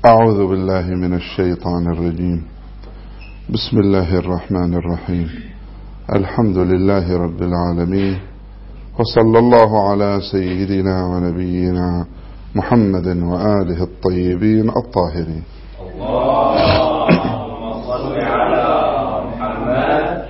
أعوذ بالله من الشيطان الرجيم. بسم الله الرحمن الرحيم. الحمد لله رب العالمين، وصلى الله على سيدنا ونبينا محمد وآله الطيبين الطاهرين. اللهم صل على محمد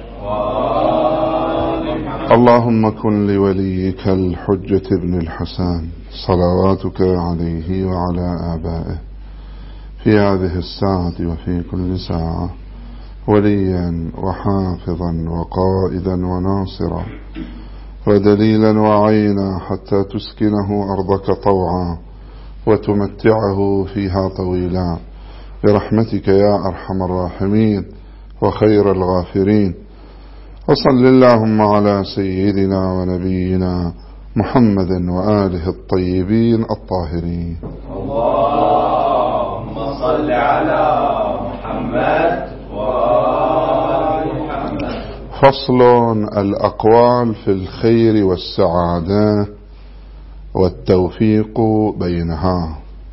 وآل محمد. اللهم كن لوليك الحجة ابن الحسن صلواتك عليه وعلى آبائه في هذه الساعة وفي كل ساعة وليا وحافظا وقائدا وناصرا ودليلا وعينا حتى تسكنه أرضك طوعا وتمتعه فيها طويلا برحمتك يا أرحم الراحمين وخير الغافرين. وصل اللهم على سيدنا ونبينا محمد وآله الطيبين الطاهرين. اللهم صل على محمد وآل محمد. فصل: الأقوال في الخير والسعادة والتوفيق بينها.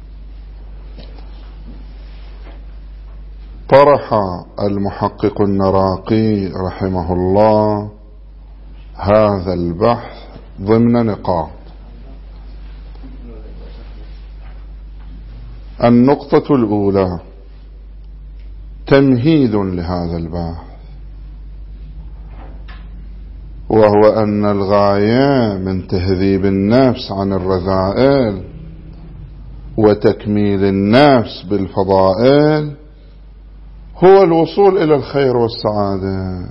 طرح المحقق النراقي رحمه الله هذا البحث ضمن نقاط. النقطة الأولى تمهيد لهذا البحث، وهو أن الغاية من تهذيب النفس عن الرذائل وتكميل النفس بالفضائل هو الوصول إلى الخير والسعادة.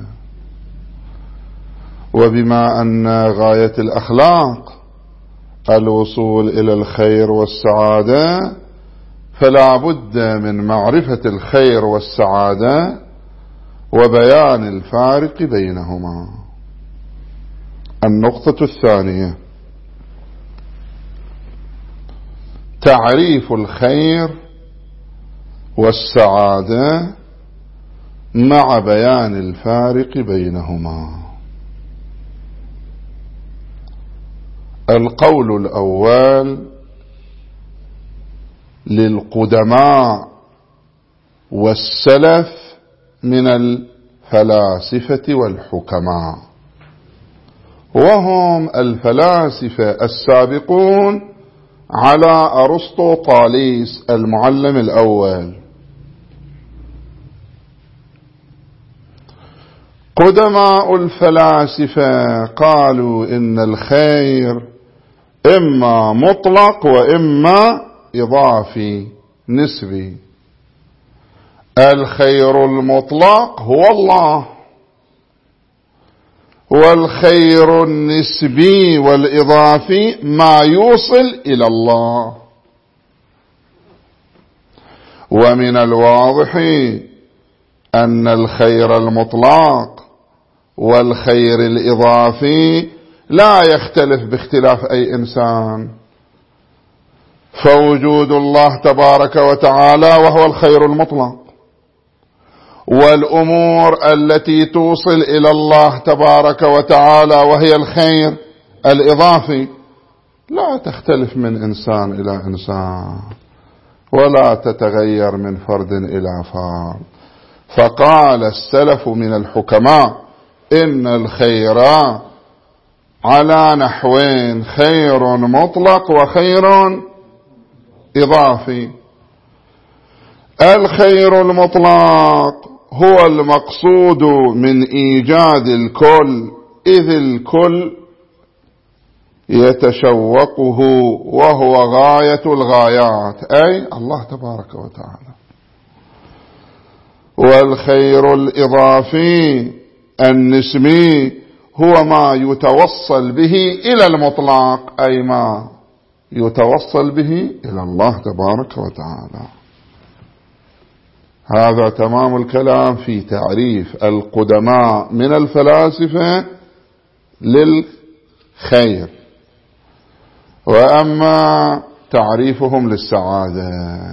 وبما أن غاية الأخلاق الوصول إلى الخير والسعادة، فلا بد من معرفة الخير والسعادة وبيان الفارق بينهما. النقطة الثانية تعريف الخير والسعادة مع بيان الفارق بينهما. القول الأول للقدماء والسلف من الفلاسفة والحكماء، وهم الفلاسفة السابقون على أرسطو طاليس المعلم الأول. قدماء الفلاسفة قالوا إن الخير إما مطلق وإما إضافي نسبي. الخير المطلق هو الله، والخير النسبي والإضافي ما يوصل إلى الله. ومن الواضح أن الخير المطلق والخير الإضافي لا يختلف باختلاف أي إنسان، فوجود الله تبارك وتعالى وهو الخير المطلق، والأمور التي توصل إلى الله تبارك وتعالى وهي الخير الإضافي لا تختلف من إنسان إلى إنسان ولا تتغير من فرد إلى فرد. فقال السلف من الحكماء إن الخير على نحوين: خير مطلق وخير إضافي. الخير المطلق هو المقصود من إيجاد الكل، إذ الكل يتشوقه وهو غاية الغايات، أي الله تبارك وتعالى. والخير الإضافي النسبي هو ما يتوصل به إلى المطلق، أي ما يتوصل به إلى الله تبارك وتعالى. هذا تمام الكلام في تعريف القدماء من الفلاسفة للخير. وأما تعريفهم للسعادة،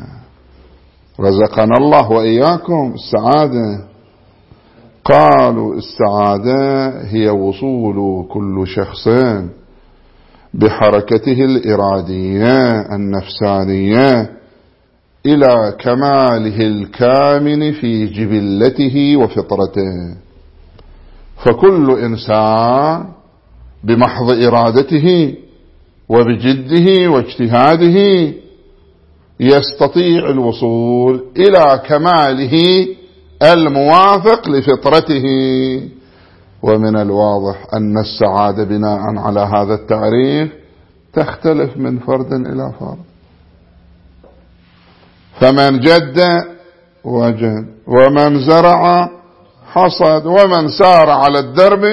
رزقنا الله وإياكم السعادة، قالوا السعادة هي وصول كل شخص بحركته الإرادية النفسانية إلى كماله الكامن في جبلته وفطرته. فكل إنسان بمحض إرادته وبجده واجتهاده يستطيع الوصول إلى كماله الموافق لفطرته. ومن الواضح أن السعادة بناء على هذا التعريف تختلف من فرد إلى فرد. فمن جد وجد، ومن زرع حصد، ومن سار على الدرب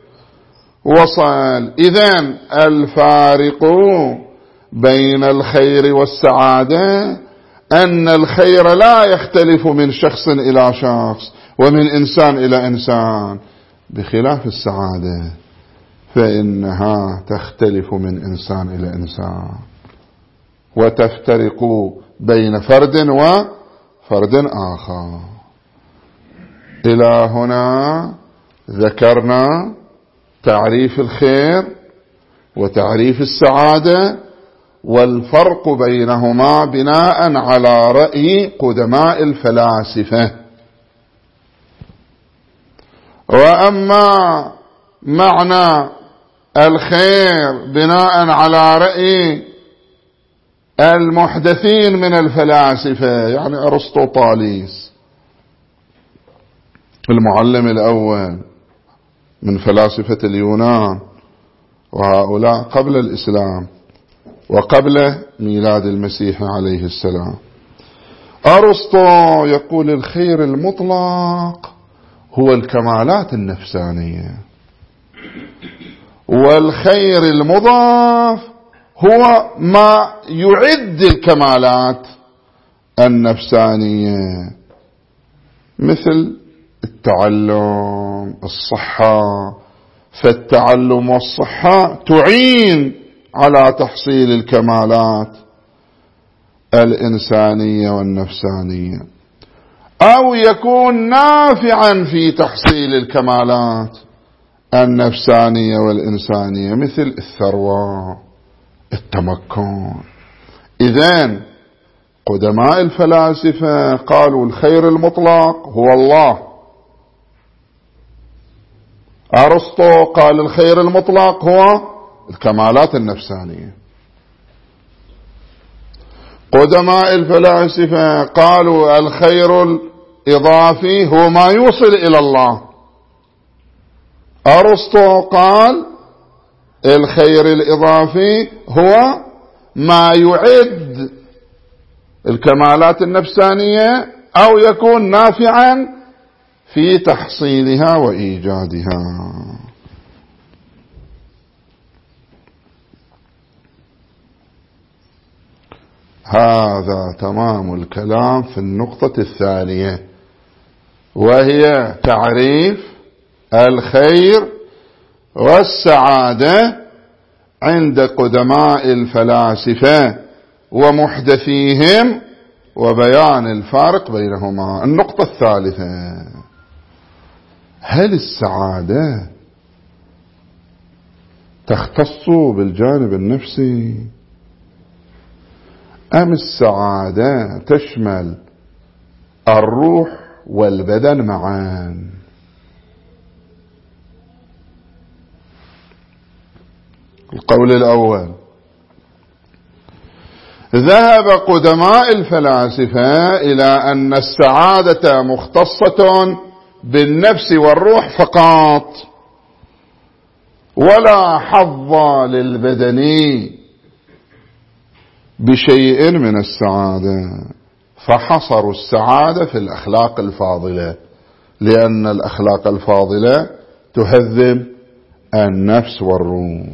وصل. إذن الفارق بين الخير والسعادة أن الخير لا يختلف من شخص إلى شخص ومن إنسان إلى إنسان، بخلاف السعادة فإنها تختلف من إنسان إلى إنسان وتفترق بين فرد وفرد آخر. إلى هنا ذكرنا تعريف الخير وتعريف السعادة والفرق بينهما بناء على رأي قدماء الفلاسفة. وأما معنى الخير بناء على رأي المحدثين من الفلاسفة، يعني أرسطوطاليس المعلم الأول من فلاسفة اليونان، وهؤلاء قبل الإسلام وقبل ميلاد المسيح عليه السلام. أرسطو يقول الخير المطلق هو الكمالات النفسانية، والخير المضاف هو ما يعد الكمالات النفسانية، مثل التعلم، الصحة. فالتعلم والصحة تعين على تحصيل الكمالات الإنسانية والنفسانية، أو يكون نافعا في تحصيل الكمالات النفسانية والإنسانية، مثل الثروة، التمكن. إذن قدماء الفلاسفة قالوا الخير المطلق هو الله. أرسطو قال الخير المطلق هو الكمالات النفسانية. قدماء الفلاسفة قالوا الخير الإضافي هو ما يوصل إلى الله. أرسطو قال الخير الإضافي هو ما يعد الكمالات النفسانية أو يكون نافعا في تحصيلها وإيجادها. هذا تمام الكلام في النقطة الثانية، وهي تعريف الخير والسعادة عند قدماء الفلاسفة ومحدثيهم، وبيان الفارق بينهما. النقطة الثالثة: هل السعادة تختص بالجانب النفسي أم السعادة تشمل الروح والبدن معا؟ القول الأول: ذهب قدماء الفلاسفة إلى أن السعادة مختصة بالنفس والروح فقط، ولا حظ للبدن بشيء من السعادة، فحصروا السعادة في الأخلاق الفاضلة، لأن الأخلاق الفاضلة تهذب النفس والروح.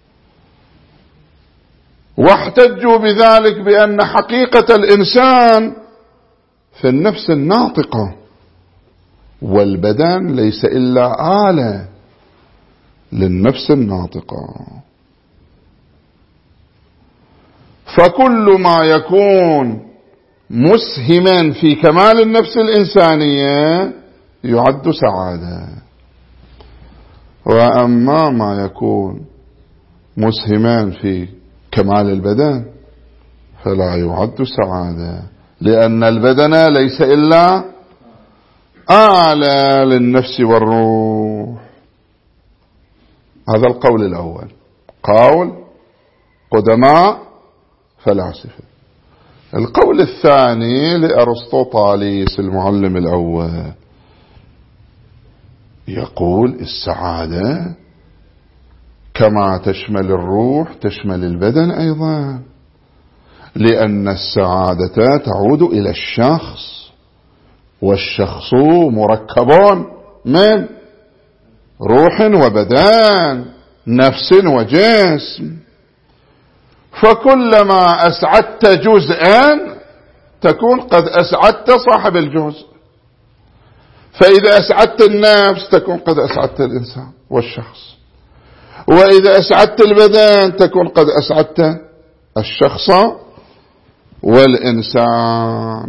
واحتجوا بذلك بأن حقيقة الإنسان في النفس الناطقة، والبدن ليس إلا آلة للنفس الناطقة. فكل ما يكون مسهما في كمال النفس الإنسانية يعد سعادة، وأما ما يكون مسهما في كمال البدن فلا يعد سعادة، لأن البدن ليس إلا آلة للنفس والروح. هذا القول الأول، قول قدماء فلاسفة. القول الثاني لأرسطوطاليس المعلم الأول، يقول السعادة كما تشمل الروح تشمل البدن أيضا، لأن السعادة تعود إلى الشخص، والشخص مركب من روح وبدن، نفس وجسم، فكلما أسعدت جزءا تكون قد أسعدت صاحب الجزء، فإذا أسعدت النفس تكون قد أسعدت الإنسان والشخص، وإذا أسعدت البدن تكون قد أسعدت الشخص والإنسان.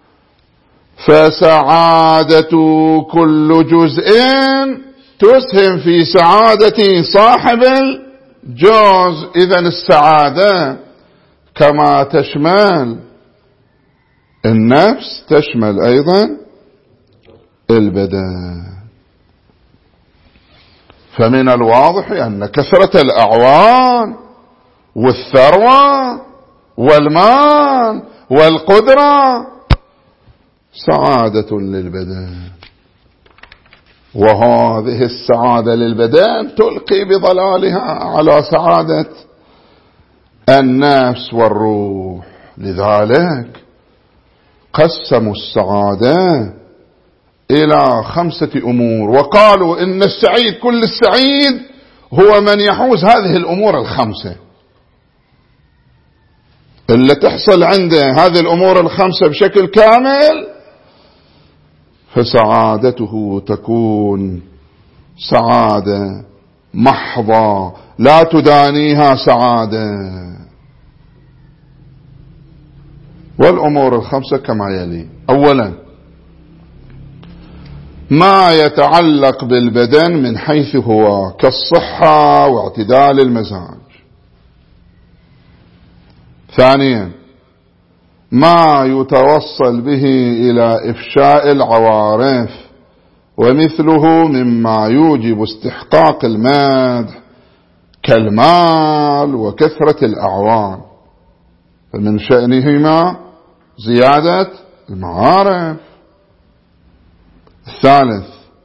فسعادة كل جزء تسهم في سعادة صاحب الجزء. إذن السعادة كما تشمل النفس تشمل أيضا البدن. فمن الواضح أن كثرة الأعوان والثروة والمال والقدرة سعادة للبدن، وهذه السعادة للبدن تلقي بظلالها على سعادة النفس والروح. لذلك قسموا السعادة إلى 5 أمور، وقالوا إن السعيد كل السعيد هو من يحوز هذه الأمور ال5، اللي تحصل عنده هذه الأمور ال5 بشكل كامل فسعادته تكون سعادة محضة لا تدانيها سعادة. والأمور ال5 كما يلي: أولا ما يتعلق بالبدن من حيث هو كالصحة واعتدال المزاج. ثانيا ما يتوصل به إلى إفشاء العوارف، ومثله مما يوجب استحقاق المدح كالمال وكثرة الأعوان، فمن شأنهما زيادة المعارف. الثالث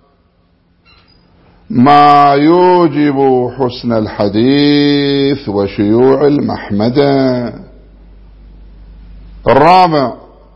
ما يوجب حسن الحديث وشيوع المحمدة. الرابع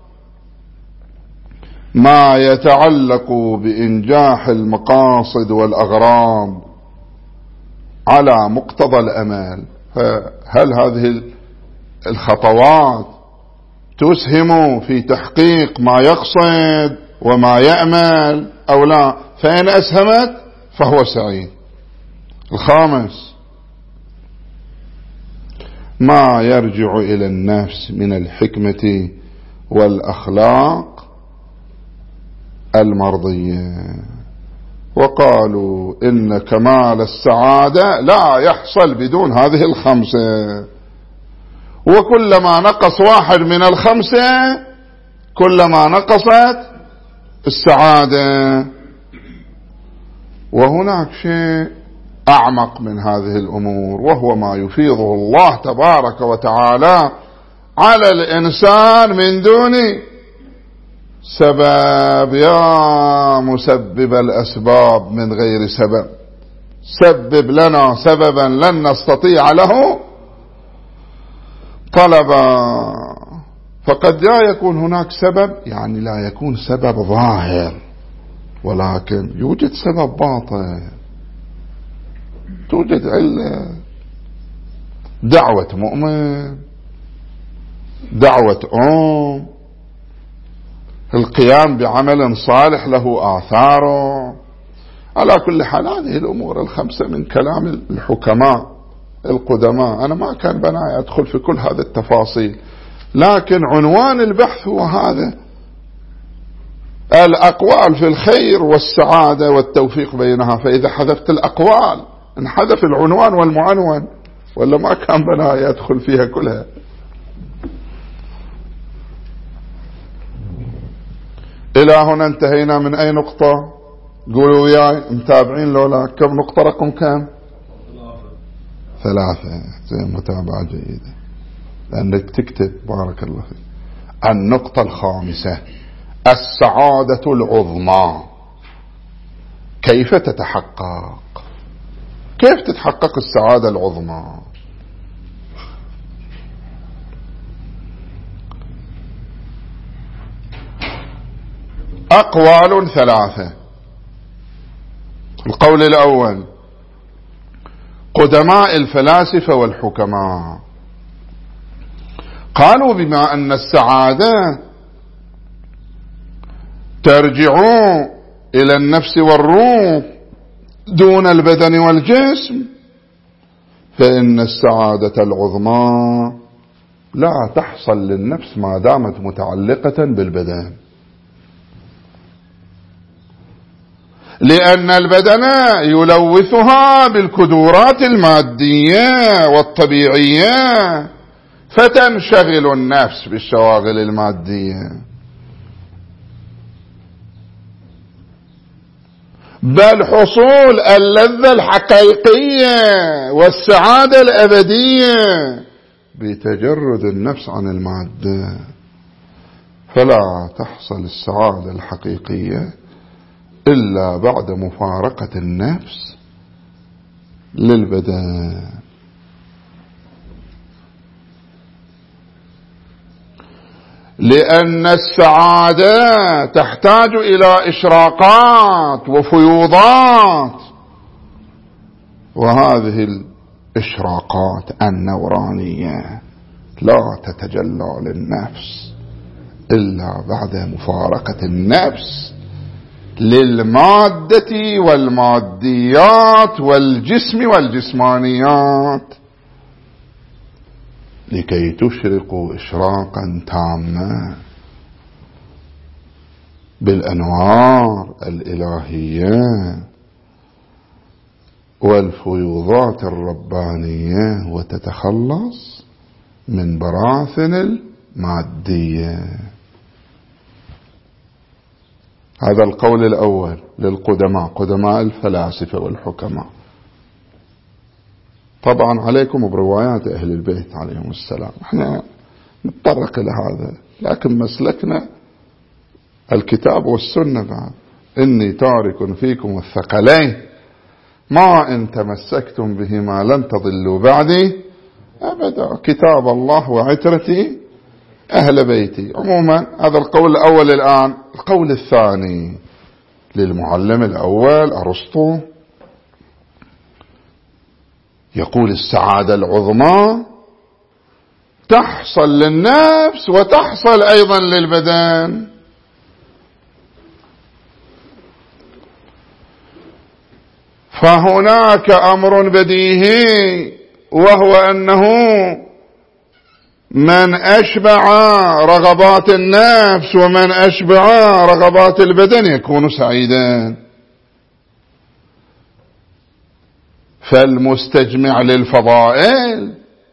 ما يتعلق بإنجاح المقاصد والأغراض على مقتضى الأمال، هل هذه الخطوات تسهم في تحقيق ما يقصد وما يأمل أو لا؟ فإن أسهمت فهو سعيد. الخامس ما يرجع إلى النفس من الحكمة والأخلاق المرضية. وقالوا إن كمال السعادة لا يحصل بدون هذه ال5، وكلما نقص واحد من ال5 كلما نقصت السعادة. وهناك شيء أعمق من هذه الأمور، وهو ما يفيضه الله تبارك وتعالى على الإنسان من دون سبب. يا مسبب الأسباب من غير سبب، سبب لنا سببا لن نستطيع له طلبا. فقد لا يكون هناك سبب، يعني لا يكون سبب ظاهر، ولكن يوجد سبب باطن، توجد علة، دعوة مؤمن، دعوة القيام بعمل صالح له آثاره. على كل حال هذه الأمور ال5 من كلام الحكماء القدماء. أنا ما كان بناي أدخل في كل هذه التفاصيل، لكن عنوان البحث هو هذا: الأقوال في الخير والسعادة والتوفيق بينها. فإذا حذفت الأقوال انحذف العنوان والمعنون، ولا ما كان بناي أدخل فيها كلها. إلى هنا انتهينا من أي نقطة؟ قولوا وياي، متابعين لو لا؟ كم نقطة؟ رقم كم؟ 3. زي متابعة جيدة لأنك تكتب. بارك الله فيك. النقطة الخامسة: السعادة العظمى كيف تتحقق؟ كيف تتحقق السعادة العظمى؟ أقوال 3. القول الأول: قدماء الفلاسفة والحكماء قالوا بما أن السعادة ترجع إلى النفس والروح دون البدن والجسم، فإن السعادة العظمى لا تحصل للنفس ما دامت متعلقة بالبدن، لأن البدن يلوثها بالكدورات المادية والطبيعية، فتنشغل النفس بالشواغل المادية. بل حصول اللذة الحقيقية والسعادة الأبدية بتجرد النفس عن المادة، فلا تحصل السعادة الحقيقية إلا بعد مفارقة النفس للبدن. لأن السعادة تحتاج إلى إشراقات وفيوضات، وهذه الإشراقات النورانية لا تتجلى للنفس إلا بعد مفارقة النفس للمادة والماديات والجسم والجسمانيات، لكي تشرق إشراقا تاما بالأنوار الإلهية والفيوضات الربانية، وتتخلص من براثن المادية. هذا القول الأول للقدماء، قدماء الفلاسفة والحكماء. طبعا عليكم بروايات أهل البيت عليهم السلام، احنا نتطرق إلى هذا، لكن مسلكنا الكتاب والسنة. بعد إني تارك فيكم الثقلين ما إن تمسكتم بهما لن تضلوا بعدي أبدا، كتاب الله وعترتي أهل بيتي. عموما هذا القول الأول. الآن القول الثاني للمعلم الأول أرسطو، يقول السعادة العظمى تحصل للنفس وتحصل أيضا للبدن. فهناك أمر بديهي، وهو أنه من أشبع رغبات النفس ومن أشبع رغبات البدن يكون سعيدا. فالمستجمع للفضائل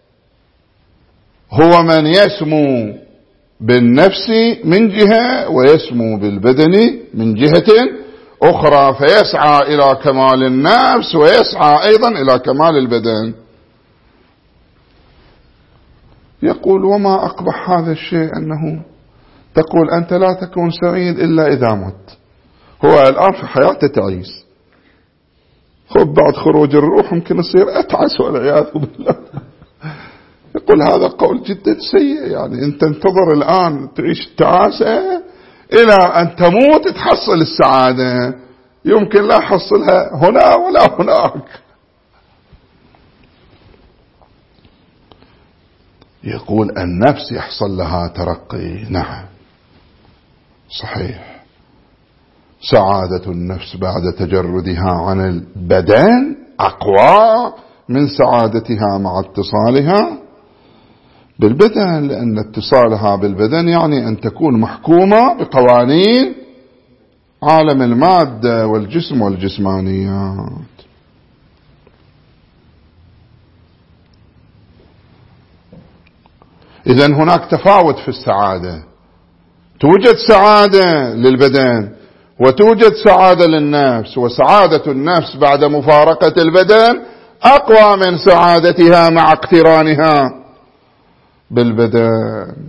هو من يسمو بالنفس من جهة ويسمو بالبدن من جهة أخرى، فيسعى إلى كمال النفس ويسعى أيضا إلى كمال البدن. يقول: وما أقبح هذا الشيء أنه تقول أنت لا تكون سعيد إلا إذا مت. هو الآن في حياته تعيس، خب بعد خروج الروح ممكن يصير أتعس والعياذ بالله. يقول هذا قول جدا سيء، يعني أنت انتظر الآن تعيش التعاسة إلى أن تموت تحصل السعادة، يمكن لا حصلها هنا ولا هناك. يقول النفس يحصل لها ترقي، نعم صحيح، سعادة النفس بعد تجردها عن البدن أقوى من سعادتها مع اتصالها بالبدن، لأن اتصالها بالبدن يعني أن تكون محكومة بقوانين عالم المادة والجسم والجسمانيات. إذن هناك تفاوت في السعادة، توجد سعادة للبدن وتوجد سعادة للنفس، وسعادة النفس بعد مفارقة البدن أقوى من سعادتها مع اقترانها بالبدن.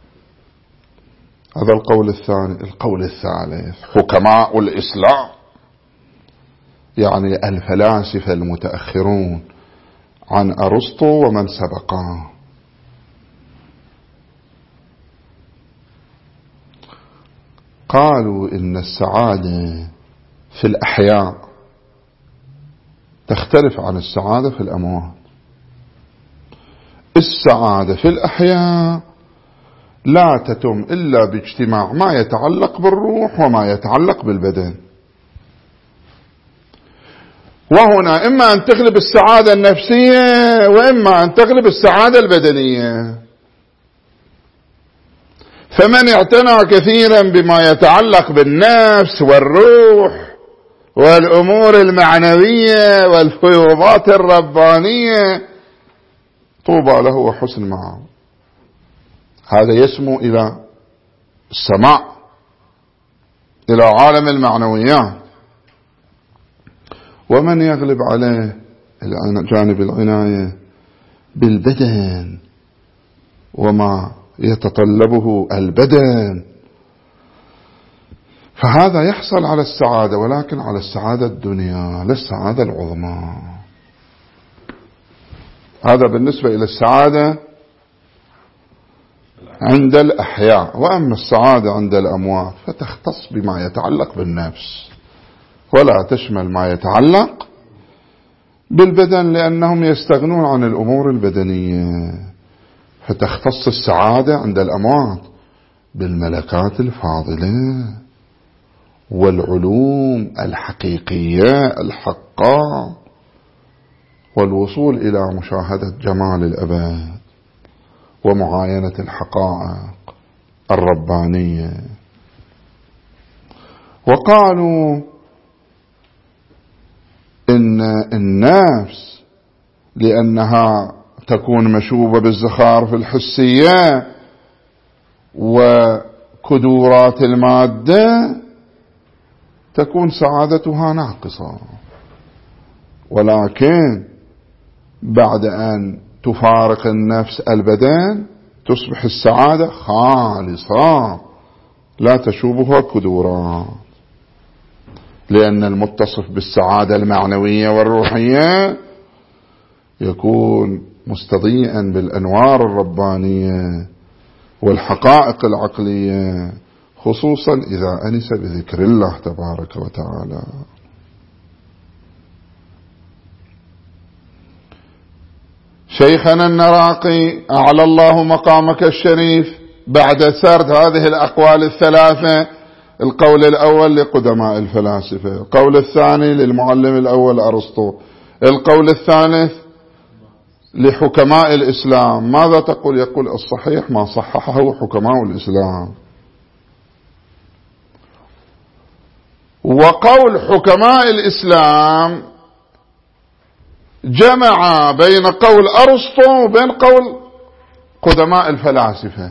هذا القول الثاني. القول الثالث حكماء الإسلام، يعني الفلاسفة المتأخرون عن أرسطو ومن سبقه، قالوا إن السعادة في الأحياء تختلف عن السعادة في الأموات. السعادة في الأحياء لا تتم إلا باجتماع ما يتعلق بالروح وما يتعلق بالبدن، وهنا إما أن تغلب السعادة النفسية وإما أن تغلب السعادة البدنية. فمن اعتنى كثيرا بما يتعلق بالنفس والروح والأمور المعنوية والفيوضات الربانية طوبى له وحسن معه، هذا يسمو إلى السماع، إلى عالم المعنويات. ومن يغلب عليه جانب العناية بالبدن وما يتطلبه البدن، فهذا يحصل على السعادة، ولكن على السعادة الدنيا لا السعادة العظمى. هذا بالنسبة إلى السعادة عند الأحياء. وأما السعادة عند الأموات فتختص بما يتعلق بالنفس ولا تشمل ما يتعلق بالبدن، لأنهم يستغنون عن الأمور البدنية. فتختص السعادة عند الأموات بالملكات الفاضلة والعلوم الحقيقية الحقة والوصول إلى مشاهدة جمال الأبد ومعاينة الحقائق الربانية. وقالوا إن النفس لأنها تكون مشوبة بالزخارف الحسية وكدورات المادة تكون سعادتها ناقصة، ولكن بعد أن تفارق النفس البدن تصبح السعادة خالصة لا تشوبها كدورات، لأن المتصف بالسعادة المعنوية والروحية يكون مستضيئا بالأنوار الربانية والحقائق العقلية، خصوصا إذا أنس بذكر الله تبارك وتعالى. شيخنا النراقي أعلى الله مقامك الشريف بعد سرد هذه الأقوال الثلاثة، القول الأول لقدماء الفلاسفة، القول الثاني للمعلم الأول أرسطو، القول الثالث لحكماء الإسلام، ماذا تقول؟ يقول الصحيح ما صححه حكماء الإسلام. وقول حكماء الإسلام جمع بين قول أرسطو وبين قول قدماء الفلاسفة.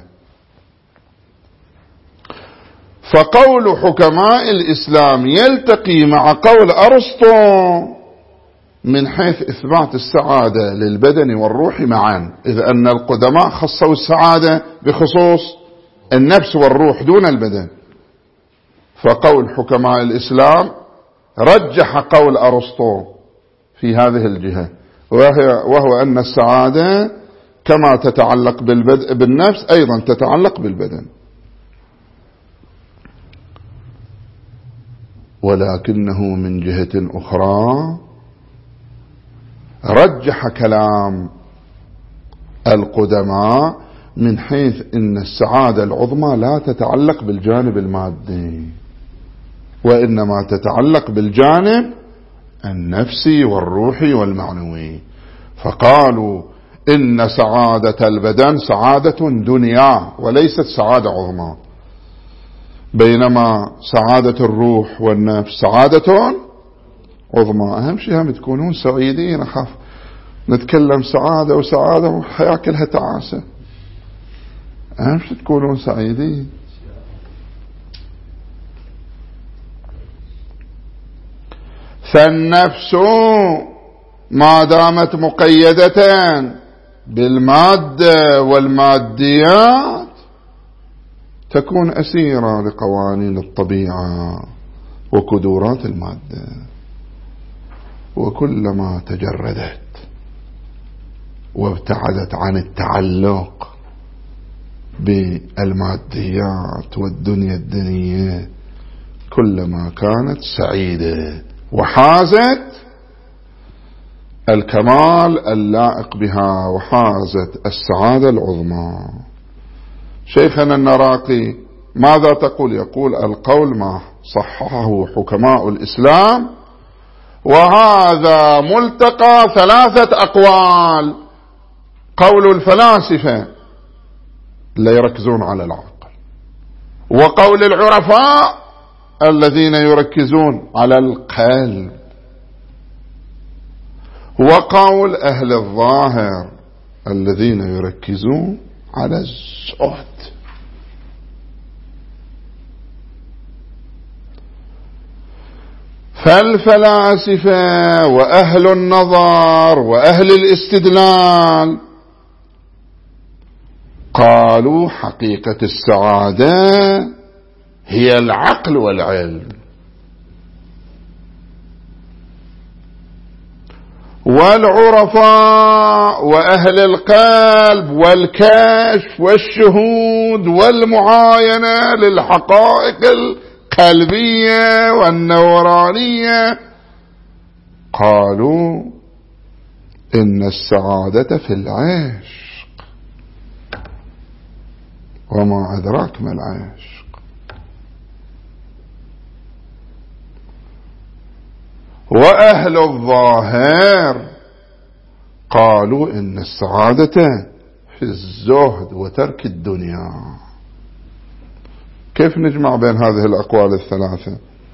فقول حكماء الإسلام يلتقي مع قول أرسطو من حيث إثبات السعادة للبدن والروح معا، إذ أن القدماء خصوا السعادة بخصوص النفس والروح دون البدن. فقول حكماء الإسلام رجح قول أرسطو في هذه الجهة، وهو أن السعادة كما تتعلق بالنفس أيضا تتعلق بالبدن. ولكنه من جهة أخرى رجح كلام القدماء من حيث أن السعادة العظمى لا تتعلق بالجانب المادي، وإنما تتعلق بالجانب النفسي والروحي والمعنوي. فقالوا إن سعادة البدن سعادة دنيا وليست سعادة عظمى، بينما سعادة الروح والنفس سعادة عظمى. أهم شيء هم تكونون سعيدين. أخاف نتكلم سعادة وسعادة والحياة كلها تعاسة. أهم شيء تكونون سعيدين. فالنفس ما دامت مقيدة بالمادة والماديات تكون أسيرة لقوانين الطبيعة وقدرات المادة، وكلما تجردت وابتعدت عن التعلق بالماديات والدنيا الدنية كلما كانت سعيدة وحازت الكمال اللائق بها وحازت السعادة العظمى. شيخنا النراقي ماذا تقول؟ يقول القول ما صححه حكماء الإسلام، وهذا ملتقى 3 أقوال: قول الفلاسفة اللي يركزون على العقل، وقول العرفاء الذين يركزون على القلب، وقول أهل الظاهر الذين يركزون على الزهد. فالفلاسفة وأهل النظر وأهل الاستدلال قالوا حقيقة السعادة هي العقل والعلم، والعرفاء وأهل القلب والكشف والشهود والمعاينة للحقائق القلبية والنورانية قالوا إن السعادة في العشق، وما أدراك ما العشق. وأهل الظاهر قالوا إن السعادة في الزهد وترك الدنيا. كيف نجمع بين هذه الأقوال ال3؟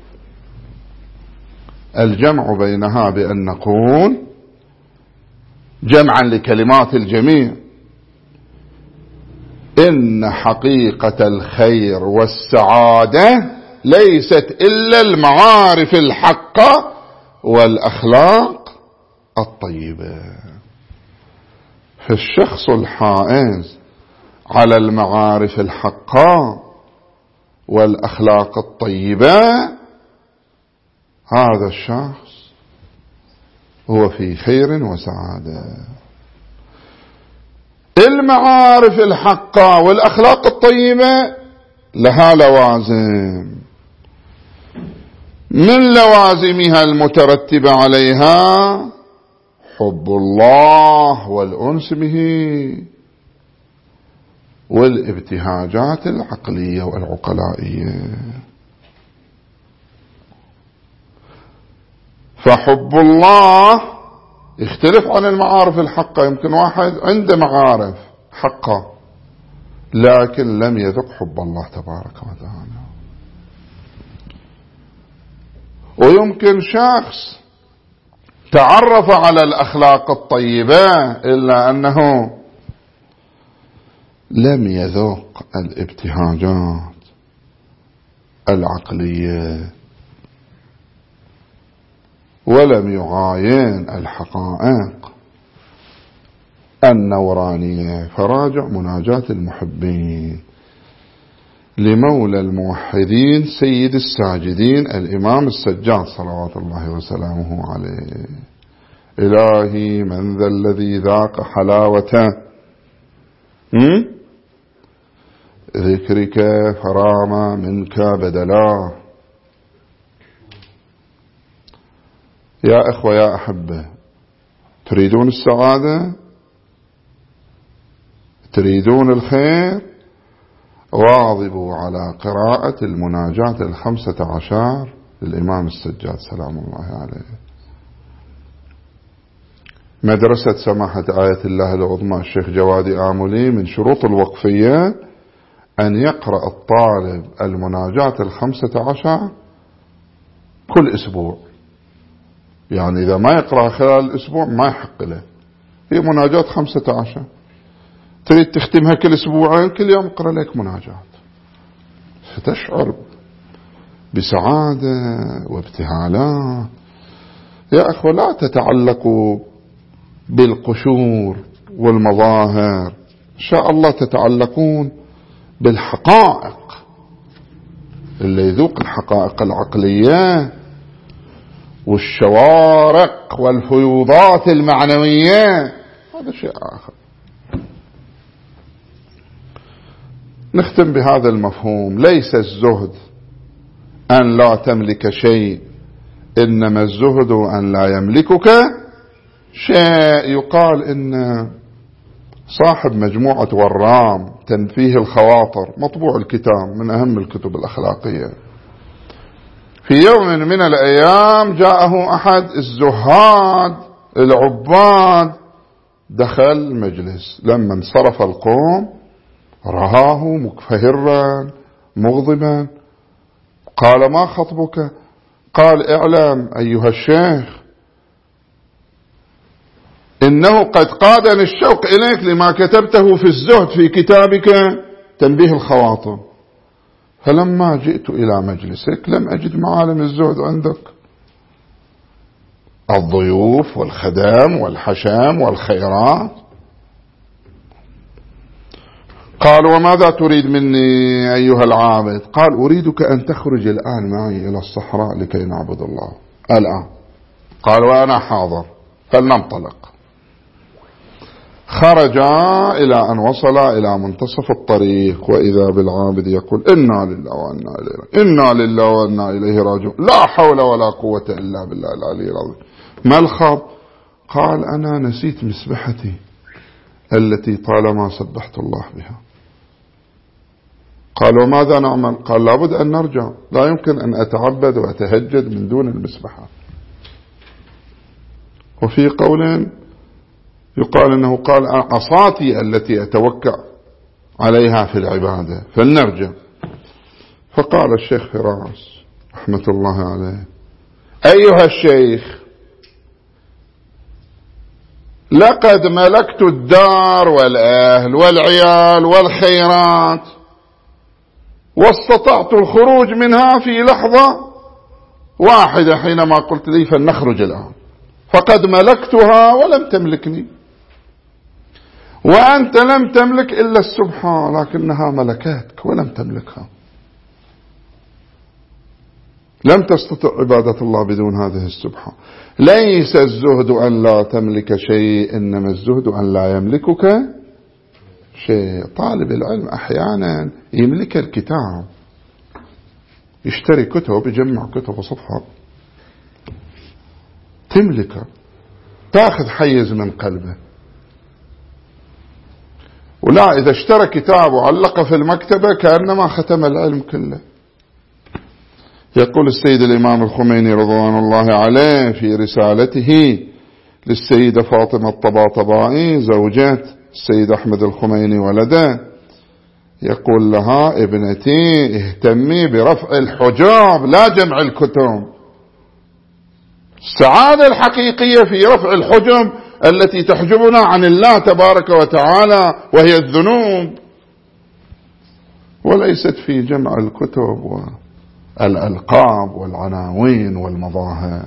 الجمع بينها بأن نقول جمعا لكلمات الجميع إن حقيقة الخير والسعادة ليست إلا المعارف الحقة والأخلاق الطيبة. فالشخص الحائز على المعارف الحقة والأخلاق الطيبة هذا الشخص هو في خير وسعادة. المعارف الحقة والأخلاق الطيبة لها لوازم، من لوازمها المترتبة عليها حب الله والأنس به والابتهاجات العقلية والعقلائية. فحب الله يختلف عن المعارف الحقة. يمكن واحد عنده معارف حقة لكن لم يذق حب الله تبارك وتعالى، ويمكن شخص تعرف على الأخلاق الطيبة إلا أنه لم يذوق الابتهاجات العقلية ولم يعاين الحقائق النورانية. فراجع مناجاة المحبين لمولى الموحدين سيد الساجدين الإمام السجاد صلوات الله وسلامه عليه: إلهي من ذا الذي ذاق حلاوة ذكرك فرام منك بدلا. يا إخوة يا أحبة، تريدون السعادة؟ تريدون الخير؟ واظبوا على قراءة المناجاة 15 للإمام السجاد سلام الله عليه. مدرسة سماحة آية الله العظمى الشيخ جوادي آملي من شروط الوقفية أن يقرأ الطالب المناجاة 15 كل أسبوع. يعني إذا ما يقرأ خلال الأسبوع ما يحق له. هي مناجاة 15، تريد تختمها كل أسبوعين، كل يوم اقرأ لك مناجاة، ستشعر بسعادة وابتهالات يا أخوة لا تتعلقوا بالقشور والمظاهر، إن شاء الله تتعلقون بالحقائق. اللي يذوق الحقائق العقلية والشوارق والفيوضات المعنوية هذا شيء آخر. نختم بهذا المفهوم: ليس الزهد أن لا تملك شيء، إنما الزهد أن لا يملكك شيء. يقال إن صاحب مجموعة ورام تنفيه الخواطر، مطبوع الكتاب من أهم الكتب الأخلاقية، في يوم من الأيام جاءه أحد الزهاد العباد، دخل المجلس، لما انصرف القوم رآه مكفهرا مغضبا، قال: ما خطبك؟ قال: اعلم أيها الشيخ إنه قد قادني الشوق إليك لما كتبته في الزهد في كتابك تنبيه الخواطر، فلما جئت إلى مجلسك لم أجد معالم الزهد عندك، الضيوف والخدم والحشام والخيرات. قال: وماذا تريد مني أيها العابد؟ قال: أريدك أن تخرج الآن معي إلى الصحراء لكي نعبد الله الآن. قال: وأنا حاضر، فلننطلق. خرجا إلى أن وصلا إلى منتصف الطريق، وإذا بالعابد يقول: إنا لله وإنا إليه، إنا لله وإنا إليه راجعون، لا حول ولا قوة إلا بالله العلي العظيم. ما الخاب؟ قال: أنا نسيت مسبحتي التي طالما سبحت الله بها. قال: وماذا نعمل؟ قال: لابد أن نرجع، لا يمكن أن أتعبد وأتهجد من دون المسبحة. وفي قول يقال أنه قال: عصاتي التي أتوكأ عليها في العبادة، فلنرجع. فقال الشيخ فراس رحمة الله عليه: أيها الشيخ، لقد ملكت الدار والأهل والعيال والخيرات، واستطعت الخروج منها في لحظة واحدة حينما قلت لي فلنخرج الآن، فقد ملكتها ولم تملكني، وأنت لم تملك إلا السبحة، لكنها ملكتك ولم تملكها. لم تستطع عبادة الله بدون هذه السبحة. ليس الزهد أن لا تملك شيء، إنما الزهد أن لا يملكك شيء. طالب العلم أحيانا يملك الكتاب، يشتري كتب، يجمع كتب وصفحة، تملكه، تأخذ حيز من قلبه. ولا إذا اشترى كتاب وعلقه في المكتبة كأنما ختم العلم كله. يقول السيد الإمام الخميني رضوان الله عليه في رسالته للسيدة فاطمة الطباطبائي زوجة السيد أحمد الخميني ولده، يقول لها: ابنتي اهتمي برفع الحجاب لا جمع الكتب. السعادة الحقيقية في رفع الحجب التي تحجبنا عن الله تبارك وتعالى، وهي الذنوب، وليست في جمع الكتب والألقاب والعناوين والمظاهر.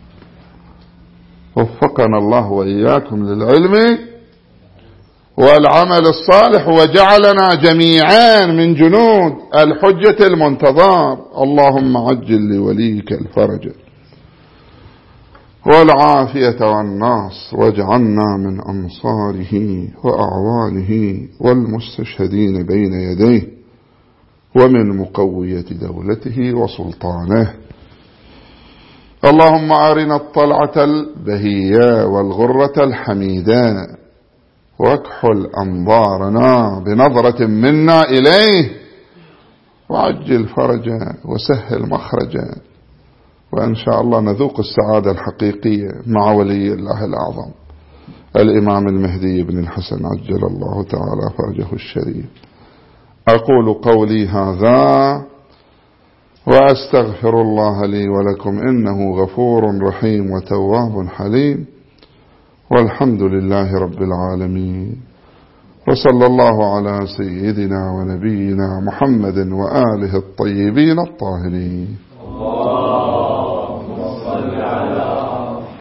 وفقنا الله وإياكم للعلم والعمل الصالح، وجعلنا جميعا من جنود الحجة المنتظر. اللهم عجل لوليك الفرج والعافية والناصر، واجعلنا من أنصاره وأعوانه والمستشهدين بين يديه، ومن مقوية دولته وسلطانه. اللهم أرنا الطلعة البهية والغرة الحميدة، واكحل أنظارنا بنظرة منا إليه، وعجل فرجا وسهل مخرجا، وإن شاء الله نذوق السعادة الحقيقية مع ولي الله الأعظم الإمام المهدي بن الحسن عجل الله تعالى فرجه الشريف. أقول قولي هذا وأستغفر الله لي ولكم، إنه غفور رحيم وتواب حليم، والحمد لله رب العالمين، وصلى الله على سيدنا ونبينا محمد وآله الطيبين الطاهرين.